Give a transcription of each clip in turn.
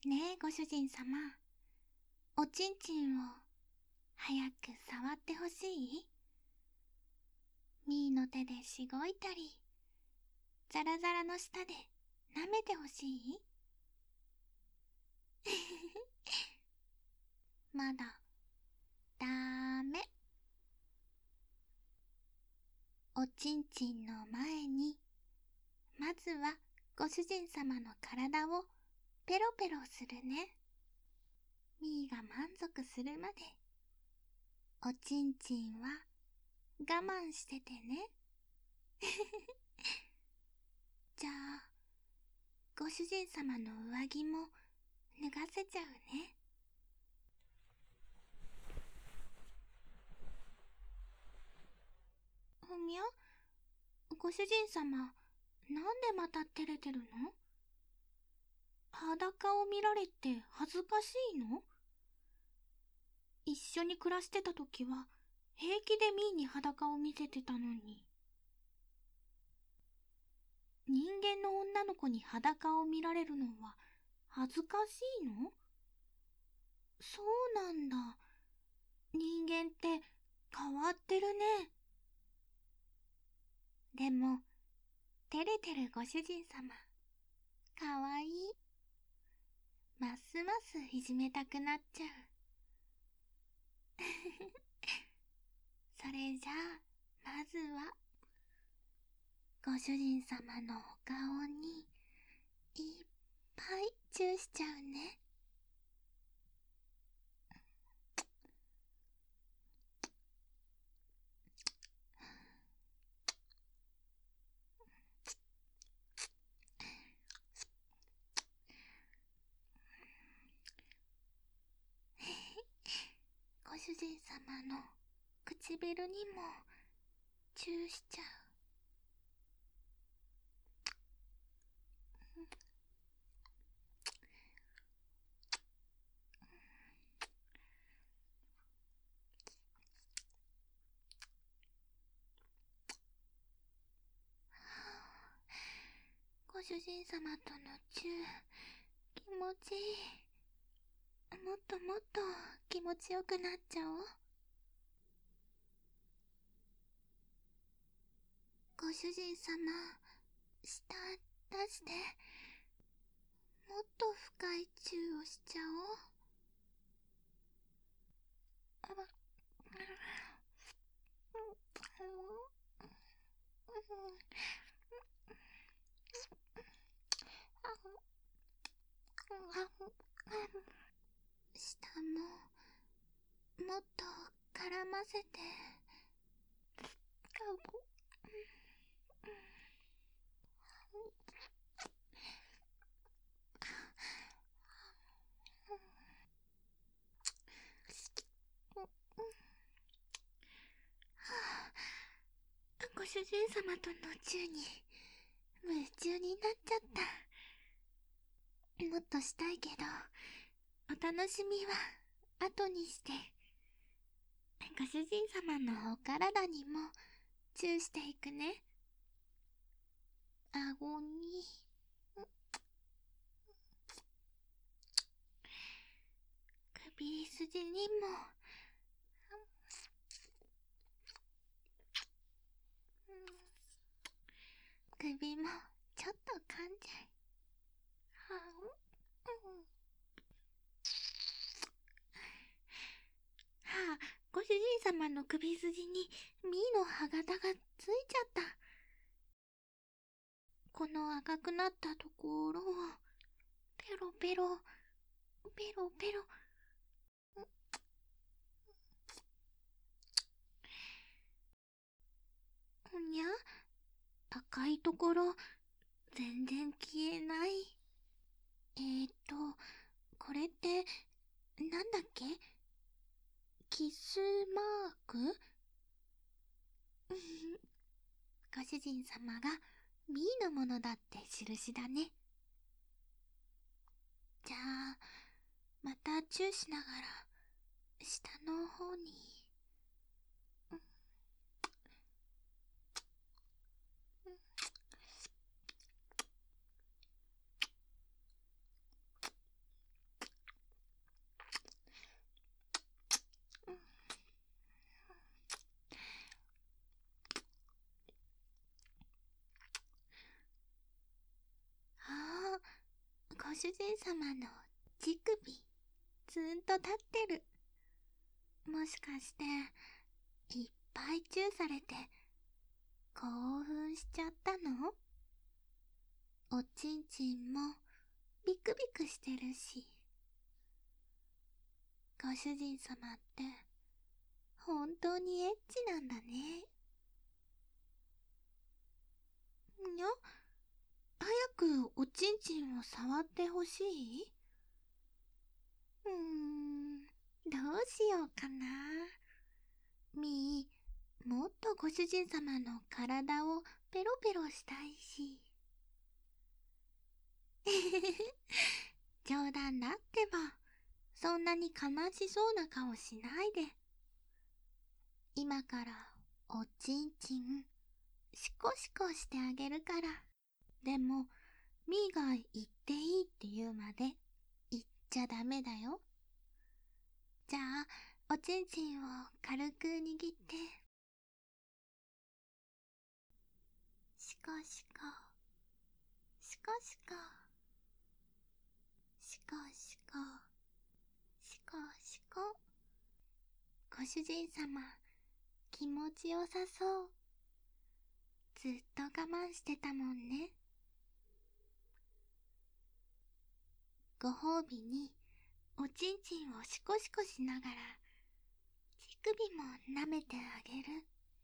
ねえご主人様、おちんちんを早く触ってほしい？みーの手でしごいたり、ザラザラの舌で舐めてほしい？まだダメ。おちんちんの前に、まずはご主人様の体をペロペロするね。みーが満足するまで、おちんちんは我慢しててね。じゃあ、ご主人様の上着も脱がせちゃうね。ふみゃ、ご主人様、なんでまた照れてるの？裸を見られて恥ずかしいの？一緒に暮らしてた時は平気でみーに裸を見せてたのに。人間の女の子に裸を見られるのは恥ずかしいの？そうなんだ。人間って変わってるね。でも、照れてるご主人様、かわいい。ますますいじめたくなっちゃう。それじゃあ、まずは、ご主人様のお顔にいっぱいチューしちゃうね。ご主人様の唇にもチューしちゃう。ご主人様とのチュー、気持ちいい。もっともっと気持ちよくなっちゃおう。ご主人様、舌出して、もっと深いチューをしちゃおう。舌ももっと絡ませて。ご主人様とのチューに夢中になっちゃった。もっとしたいけど、お楽しみは後にして、ご主人様のお体にもチューしていくね。顎に、首筋にも、首もちょっと噛んじゃい。はあ、ご主人様の首筋にミーの歯型がついちゃった。この赤くなったところをペロペロペロペロ。おにゃ、赤いところ全然消えない。これってなんだっけ？キスマーク？ご主人様がミーのものだって印だね。じゃあ、またチューしながら下の方に。 主人様の乳首、ずーんと立ってる。もしかして、いっぱいチューされて、興奮しちゃったの？おちんちんもビクビクしてるし。ご主人様って本当にエッチなんだね。にゃ、早くおちんちんを触ってほしい？どうしようかな。みー、もっとご主人様の体をペロペロしたいし。冗談だってば、そんなに悲しそうな顔しないで。今からおちんちんシコシコしてあげるから。でもみーが言っていいって言うまで言っちゃダメだよ。じゃあおちんちんを軽く握って、シコシコシコシコシコシコシコシコ。ご主人様、気持ちよさそう。ずっと我慢してたもんね。ご褒美におちんちんをシコシコしながら乳首も舐めてあげる。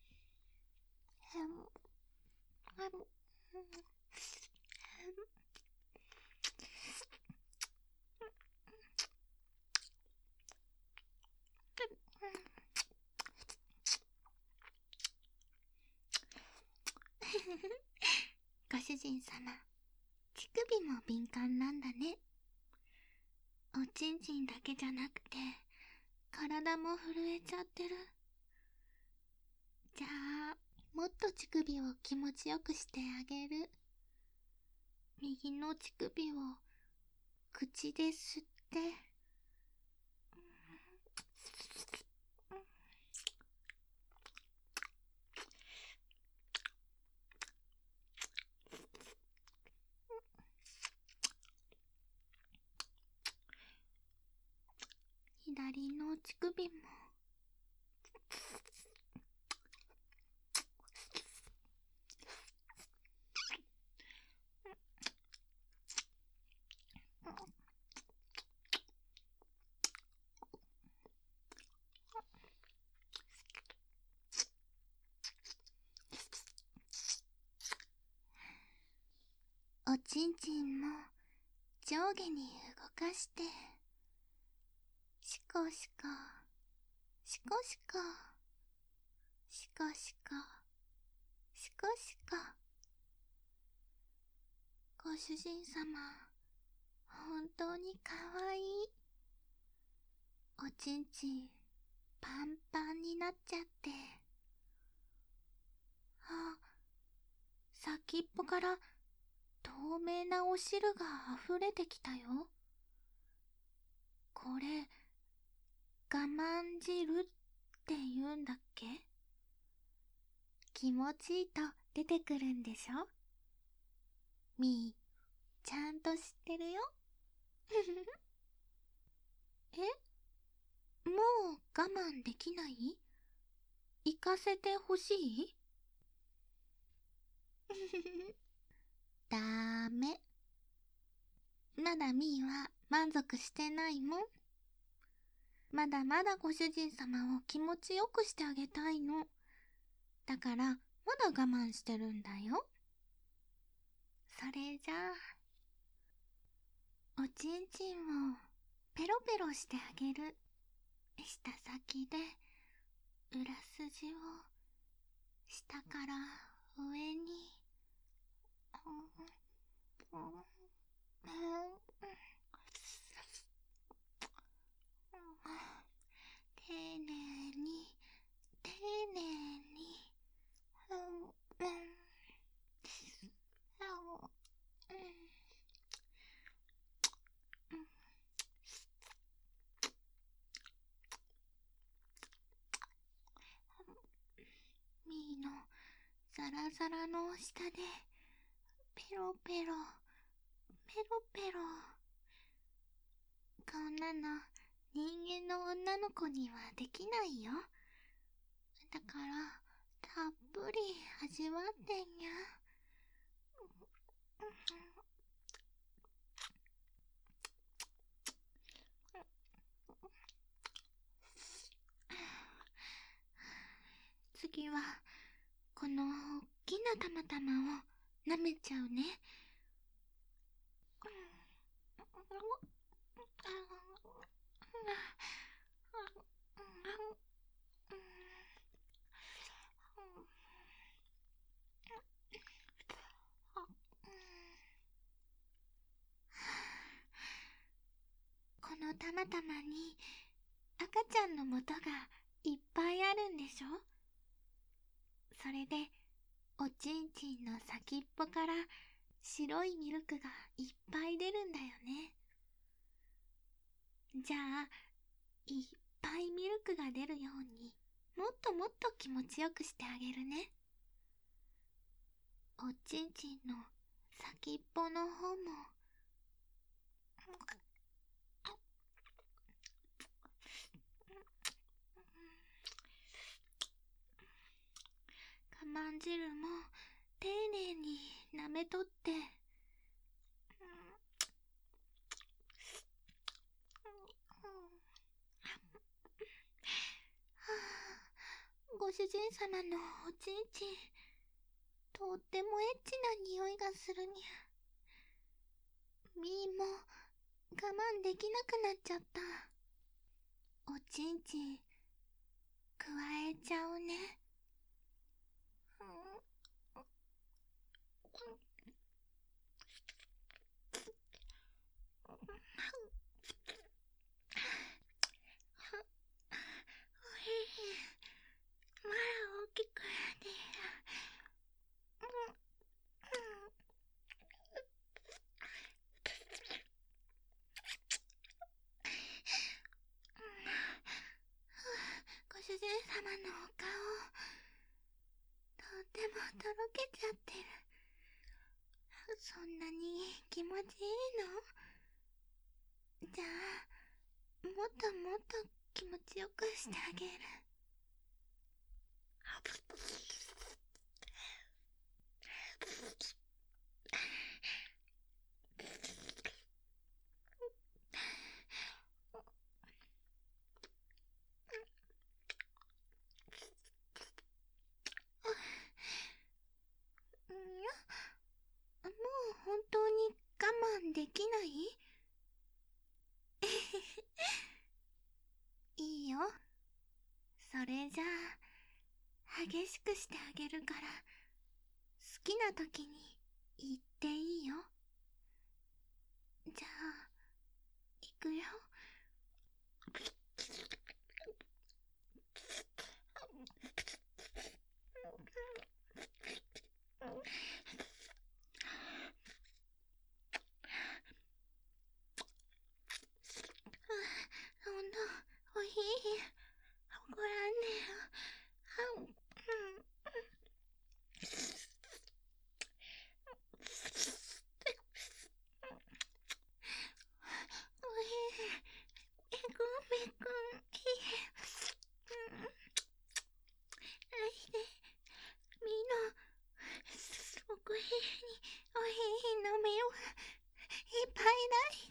ご主人様、乳首も敏感なんだね。おちんちんだけじゃなくて体も震えちゃってる。じゃあもっと乳首を気持ちよくしてあげる。右の乳首を口で吸って、左の乳首も。おちんちんも上下に動かして、シコシコシコシコシコシコシコシコ。ご主人様、本当にかわいい。おちんちんパンパンになっちゃって、あ、先っぽから透明なお汁が溢れてきたよ。これ我慢汁って言うんだっけ？気持ちいいと出てくるんでしょ？みー、ちゃんと知ってるよ。え？もう我慢できない？行かせてほしい？ダメ。まだみーは満足してないもん。まだまだご主人様を気持ちよくしてあげたいの。だからまだ我慢してるんだよ。それじゃあ、おちんちんをペロペロしてあげる。舌先で裏筋を下から上に、丁寧に丁寧に、みーのザラザラの下でペロペロペロペロなの人間の女の子にはできないよ。だからたっぷり味わってんや。次はこのおっきなたまたまを舐めちゃうね。このたまたまに赤ちゃんの元がいっぱいあるんでしょ。それでおちんちんの先っぽから白いミルクがいっぱい出るんだよね。じゃあいっぱいミルクが出るようにもっともっと気持ちよくしてあげるね。おちんちんの先っぽの方も我慢汁も丁寧に舐めとって、ご主人様のおちんちんとってもエッチな匂いがするにゃ。みーも我慢できなくなっちゃった。おちんちんくわえちゃうね。まだ大きくやでご主人様のお顔とってもとろけちゃってる。そんなに気持ちいいの？じゃあもっともっと気持ちよくしてあげる。もう本当に我慢できない？いいよ。それじゃあ激しくしてあげるから好きな時に言っていいよ。じゃあ行くよ。ほんとおいしい。怒らんねよ。おいしい。ごめんごめん。愛してみんな奥へにおいしいの目をいっぱい出して。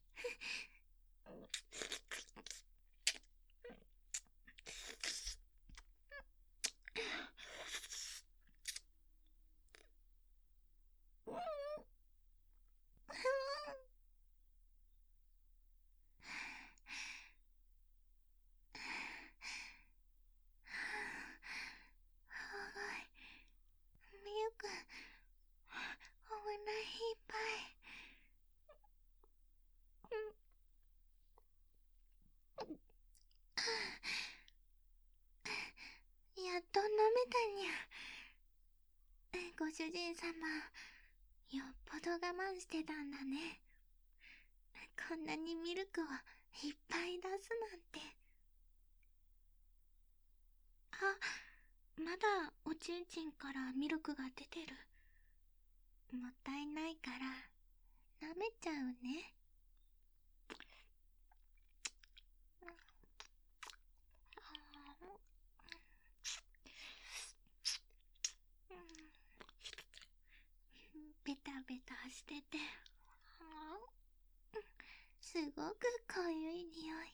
ミルクお腹いっぱい。やっと飲めたにゃ。ご主人様よっぽど我慢してたんだね。こんなにミルクをいっぱい出すなんて。あ、まだおちんちんからミルクが出てる。もったいないから舐めちゃうね。 すごく濃い匂い。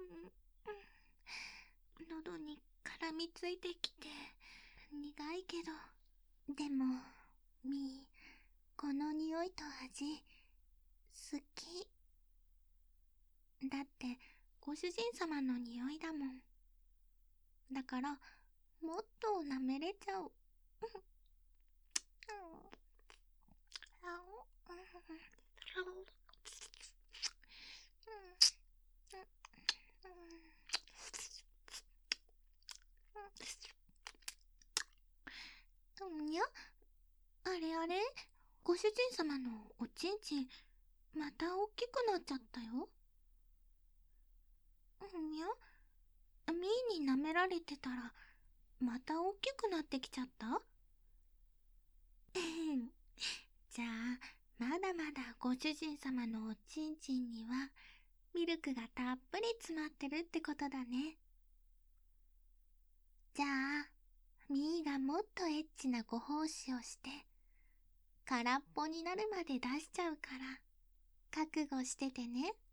喉に絡みついてきて苦いけど、でもみー、この匂いと味好き。だってご主人様の匂いだもん。だからもっと舐めれちゃう。いや、あれあれ、ご主人様のおちんちん、また大きくなっちゃったよ。いや、ミーに舐められてたら、また大きくなってきちゃった？じゃあ、まだまだご主人様のおちんちんには、ミルクがたっぷり詰まってるってことだね。じゃあ、ミーがもっとエッチなご奉仕をして、空っぽになるまで出しちゃうから、覚悟しててね。